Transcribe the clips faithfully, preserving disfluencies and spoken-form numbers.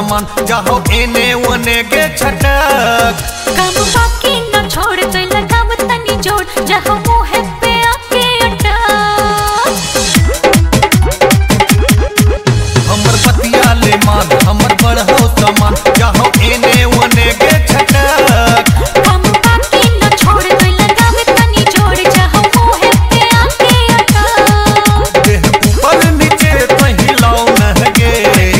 सामान जाहो एने ओने के छटक काम बाकी न छोड़ तो लगाव तनी जोड़ जहाँ मुँह पे आके अटक हमर बतिया ले मान हमर बढ़ो सामान जाहो एने ओने के छटक काम बाकी न छोड़ तो लगाव तनी जोड़ जहाँ मुँह पे आके अटक देह ऊपर नीचे कहीं लाओ नहगे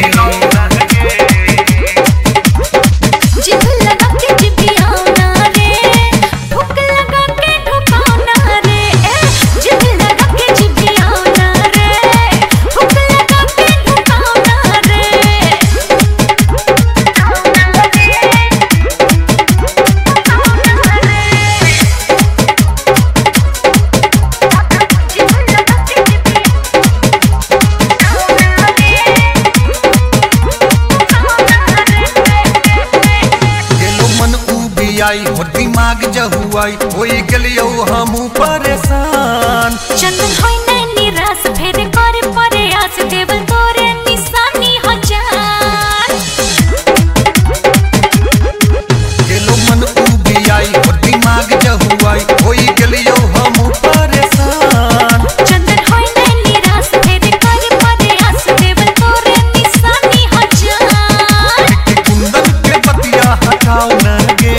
जिभ लगा के जिभियाओ ना रे ठुक लगा के ठुकाओ ना रे ए जिभ लगा के जिभियाओ ना रे ठुक लगा के ठुकाओ ना रे गेलो मन उबियाई हो दिमाग जहुआई होई गेलियो हमू परेशान चंदन होई नै निराश फेर करे प्रयास देवल तोरे निशानी हो जान गेलो मन उबियाई हो दिमाग जहुआई होई गेलियो हमू परेशान चंदन होई नै निराश फेर करे प्रयास देवल तोरे निशानी हो जान कि कुंदन के बतिया हटाओ नगे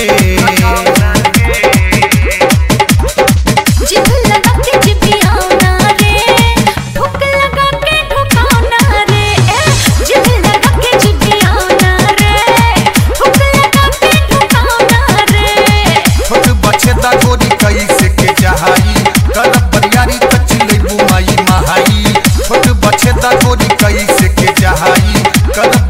जिभ लगा के जिभियाओ ना रे ठुक लगा के ठुकाओ ना रे ए जिभ लगा के जिभियाओ ना रे ठुक लगा के ठुकाओ ना रे छोट बछेदा गोरी कैसे के जहाई करब बरियारी तच ले बुमाई महाई छोट बछेदा गोरी कैसे के जहाई करब